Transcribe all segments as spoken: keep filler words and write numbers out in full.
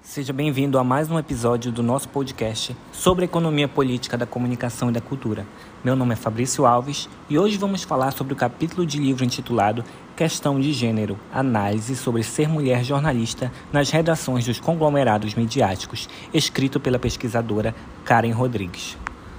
Seja bem-vindo a mais um episódio do nosso podcast sobre a economia política da comunicação e da cultura. Meu nome é Fabrício Alves e hoje vamos falar sobre o capítulo de livro intitulado Questão de Gênero, análise sobre ser mulher jornalista nas redações dos conglomerados midiáticos, escrito pela pesquisadora Karen Rodrigues.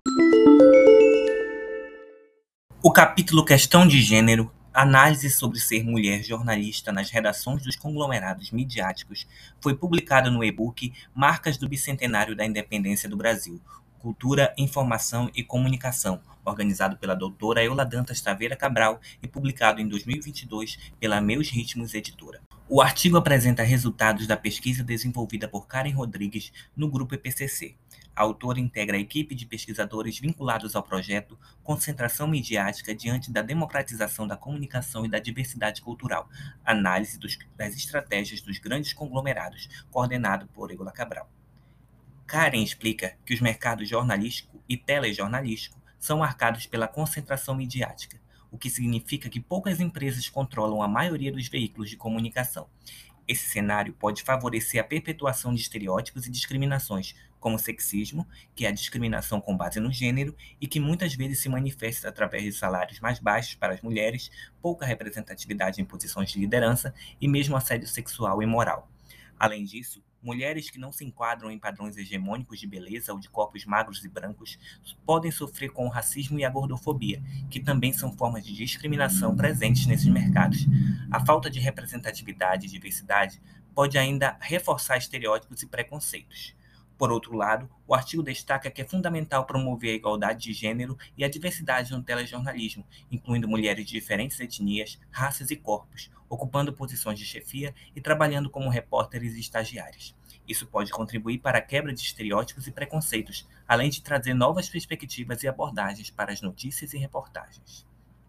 O capítulo Questão de Gênero, análise sobre ser mulher jornalista nas redações dos conglomerados midiáticos, foi publicado no e-book Marcas do Bicentenário da Independência do Brasil, Cultura, Informação e Comunicação, organizado pela doutora Eula Dantas Taveira Cabral e publicado em dois mil e vinte e dois pela Meus Ritmos Editora. O artigo apresenta resultados da pesquisa desenvolvida por Karen Rodrigues no Grupo E P C C. A autora integra a equipe de pesquisadores vinculados ao projeto Concentração Midiática diante da democratização da comunicação e da diversidade cultural, análise dos, das estratégias dos grandes conglomerados, coordenado por Eula Cabral. Karen explica que os mercados jornalístico e telejornalístico são marcados pela concentração midiática, o que significa que poucas empresas controlam a maioria dos veículos de comunicação. Esse cenário pode favorecer a perpetuação de estereótipos e discriminações, como o sexismo, que é a discriminação com base no gênero e que muitas vezes se manifesta através de salários mais baixos para as mulheres, pouca representatividade em posições de liderança e mesmo assédio sexual e moral. Além disso, mulheres que não se enquadram em padrões hegemônicos de beleza ou de corpos magros e brancos podem sofrer com o racismo e a gordofobia, que também são formas de discriminação presentes nesses mercados. A falta de representatividade e diversidade pode ainda reforçar estereótipos e preconceitos. Por outro lado, o artigo destaca que é fundamental promover a igualdade de gênero e a diversidade no telejornalismo, incluindo mulheres de diferentes etnias, raças e corpos, ocupando posições de chefia e trabalhando como repórteres e estagiárias. Isso pode contribuir para a quebra de estereótipos e preconceitos, além de trazer novas perspectivas e abordagens para as notícias e reportagens.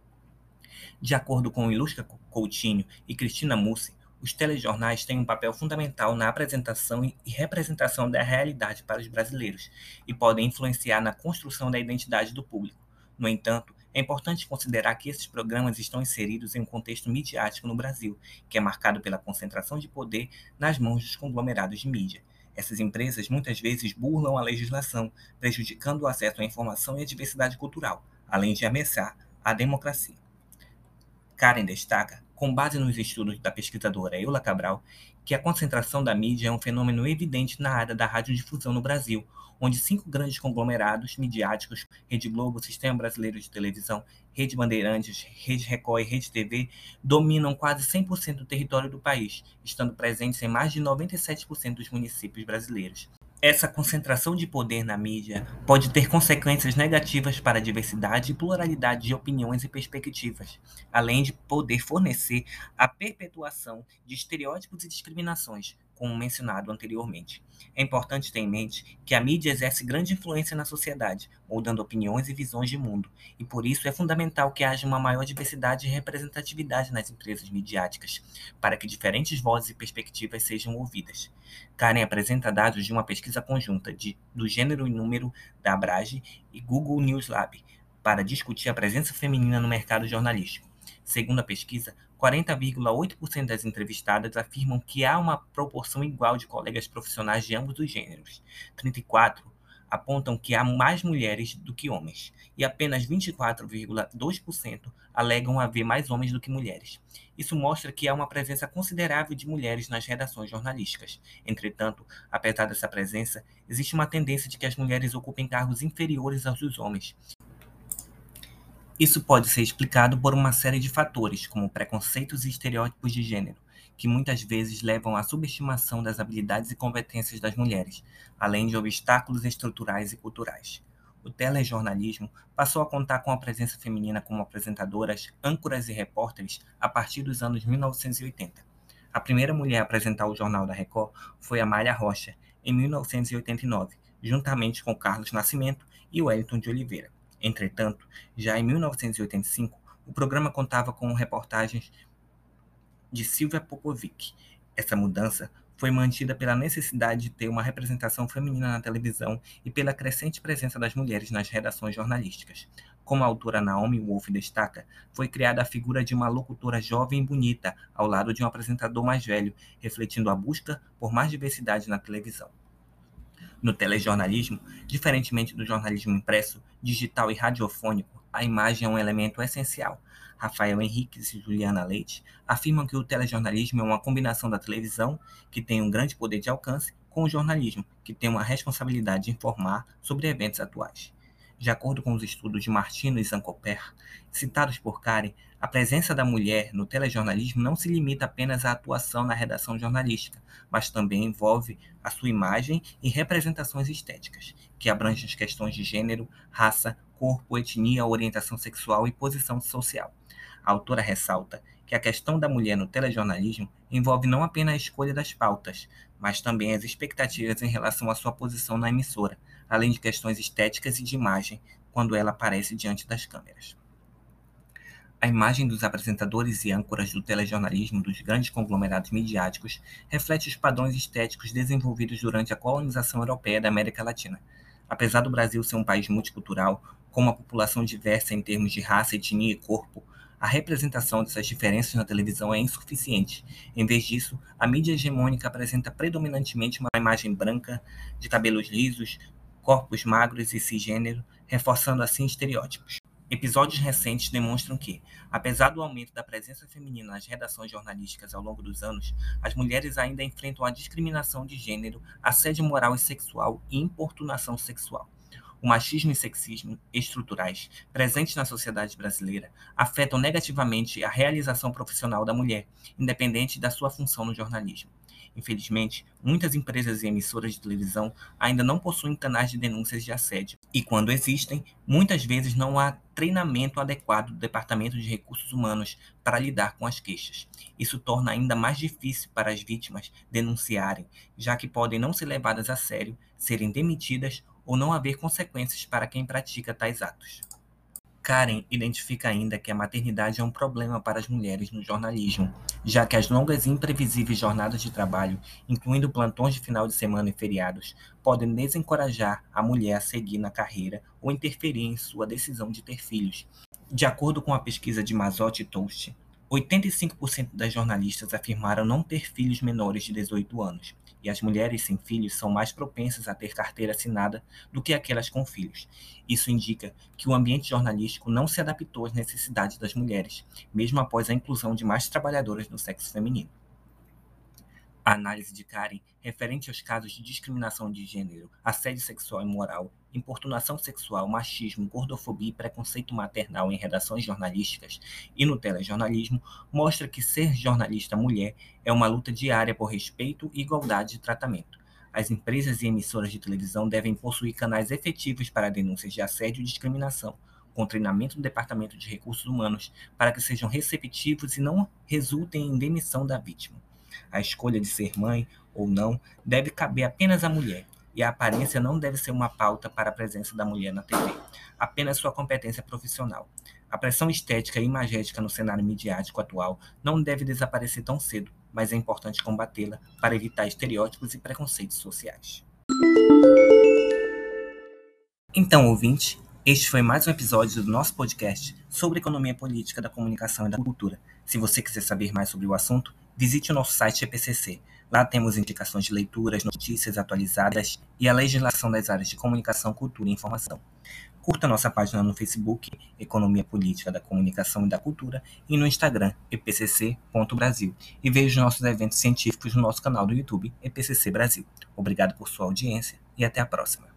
De acordo com Ilusca Coutinho e Cristina Mussi, os telejornais têm um papel fundamental na apresentação e representação da realidade para os brasileiros e podem influenciar na construção da identidade do público. No entanto, é importante considerar que esses programas estão inseridos em um contexto midiático no Brasil, que é marcado pela concentração de poder nas mãos dos conglomerados de mídia. Essas empresas muitas vezes burlam a legislação, prejudicando o acesso à informação e à diversidade cultural, além de ameaçar a democracia. Karen destaca, com base nos estudos da pesquisadora Eula Cabral, que a concentração da mídia é um fenômeno evidente na área da radiodifusão no Brasil, onde cinco grandes conglomerados midiáticos, Rede Globo, Sistema Brasileiro de Televisão, Rede Bandeirantes, Rede Record e Rede T V, dominam quase cem por cento do território do país, estando presentes em mais de noventa e sete por cento dos municípios brasileiros. Essa concentração de poder na mídia pode ter consequências negativas para a diversidade e pluralidade de opiniões e perspectivas, além de poder fornecer a perpetuação de estereótipos e discriminações, como mencionado anteriormente. É importante ter em mente que a mídia exerce grande influência na sociedade, moldando opiniões e visões de mundo, e por isso é fundamental que haja uma maior diversidade e representatividade nas empresas midiáticas, para que diferentes vozes e perspectivas sejam ouvidas. Karen apresenta dados de uma pesquisa conjunta de, do Gênero e Número da Abrage e Google News Lab para discutir a presença feminina no mercado jornalístico. Segundo a pesquisa, quarenta vírgula oito por cento das entrevistadas afirmam que há uma proporção igual de colegas profissionais de ambos os gêneros. trinta e quatro por cento apontam que há mais mulheres do que homens, e apenas vinte e quatro vírgula dois por cento alegam haver mais homens do que mulheres. Isso mostra que há uma presença considerável de mulheres nas redações jornalísticas. Entretanto, apesar dessa presença, existe uma tendência de que as mulheres ocupem cargos inferiores aos dos homens. Isso pode ser explicado por uma série de fatores, como preconceitos e estereótipos de gênero, que muitas vezes levam à subestimação das habilidades e competências das mulheres, além de obstáculos estruturais e culturais. O telejornalismo passou a contar com a presença feminina como apresentadoras, âncoras e repórteres a partir dos anos mil novecentos e oitenta. A primeira mulher a apresentar o Jornal da Record foi Amália Rocha, em mil novecentos e oitenta e nove, juntamente com Carlos Nascimento e Wellington de Oliveira. Entretanto, já em mil novecentos e oitenta e cinco, o programa contava com reportagens de Silvia Popovic. Essa mudança foi mantida pela necessidade de ter uma representação feminina na televisão e pela crescente presença das mulheres nas redações jornalísticas. Como a autora Naomi Wolf destaca, foi criada a figura de uma locutora jovem e bonita, ao lado de um apresentador mais velho, refletindo a busca por mais diversidade na televisão. No telejornalismo, diferentemente do jornalismo impresso, digital e radiofônico, a imagem é um elemento essencial. Rafael Henriques e Juliana Leite afirmam que o telejornalismo é uma combinação da televisão, que tem um grande poder de alcance, com o jornalismo, que tem uma responsabilidade de informar sobre eventos atuais. De acordo com os estudos de Martino e Zancoper, citados por Karen, a presença da mulher no telejornalismo não se limita apenas à atuação na redação jornalística, mas também envolve a sua imagem e representações estéticas, que abrangem as questões de gênero, raça, corpo, etnia, orientação sexual e posição social. A autora ressalta que a questão da mulher no telejornalismo envolve não apenas a escolha das pautas, mas também as expectativas em relação à sua posição na emissora, além de questões estéticas e de imagem, quando ela aparece diante das câmeras. A imagem dos apresentadores e âncoras do telejornalismo dos grandes conglomerados midiáticos reflete os padrões estéticos desenvolvidos durante a colonização europeia da América Latina. Apesar do Brasil ser um país multicultural, com uma população diversa em termos de raça, etnia e corpo, a representação dessas diferenças na televisão é insuficiente. Em vez disso, a mídia hegemônica apresenta predominantemente uma imagem branca, de cabelos lisos, corpos magros e cisgênero, reforçando assim estereótipos. Episódios recentes demonstram que, apesar do aumento da presença feminina nas redações jornalísticas ao longo dos anos, as mulheres ainda enfrentam a discriminação de gênero, assédio moral e sexual e importunação sexual. O machismo e sexismo estruturais presentes na sociedade brasileira afetam negativamente a realização profissional da mulher, independente da sua função no jornalismo. Infelizmente, muitas empresas e emissoras de televisão ainda não possuem canais de denúncias de assédio, e quando existem, muitas vezes não há treinamento adequado do Departamento de Recursos Humanos para lidar com as queixas. Isso torna ainda mais difícil para as vítimas denunciarem, já que podem não ser levadas a sério, serem demitidas ou não haver consequências para quem pratica tais atos. Karen identifica ainda que a maternidade é um problema para as mulheres no jornalismo, já que as longas e imprevisíveis jornadas de trabalho, incluindo plantões de final de semana e feriados, podem desencorajar a mulher a seguir na carreira ou interferir em sua decisão de ter filhos. De acordo com a pesquisa de Mazzotti e Toast, oitenta e cinco por cento das jornalistas afirmaram não ter filhos menores de dezoito anos, e as mulheres sem filhos são mais propensas a ter carteira assinada do que aquelas com filhos. Isso indica que o ambiente jornalístico não se adaptou às necessidades das mulheres, mesmo após a inclusão de mais trabalhadoras do sexo feminino. A análise de Karen, referente aos casos de discriminação de gênero, assédio sexual e moral, importunação sexual, machismo, gordofobia e preconceito maternal em redações jornalísticas e no telejornalismo, mostra que ser jornalista mulher é uma luta diária por respeito e igualdade de tratamento. As empresas e emissoras de televisão devem possuir canais efetivos para denúncias de assédio e discriminação, com treinamento do Departamento de Recursos Humanos para que sejam receptivos e não resultem em demissão da vítima. A escolha de ser mãe ou não deve caber apenas à mulher, e a aparência não deve ser uma pauta para a presença da mulher na T V, apenas sua competência profissional. A pressão estética e imagética no cenário midiático atual não deve desaparecer tão cedo, mas é importante combatê-la para evitar estereótipos e preconceitos sociais. Então, ouvinte, este foi mais um episódio do nosso podcast sobre economia política da comunicação e da cultura. Se você quiser saber mais sobre o assunto, visite o nosso site E P C C. Lá temos indicações de leituras, notícias atualizadas e a legislação das áreas de comunicação, cultura e informação. Curta nossa página no Facebook, Economia Política da Comunicação e da Cultura, e no Instagram, e p c c ponto brasil, e veja os nossos eventos científicos no nosso canal do YouTube, E P C C Brasil. Obrigado por sua audiência e até a próxima.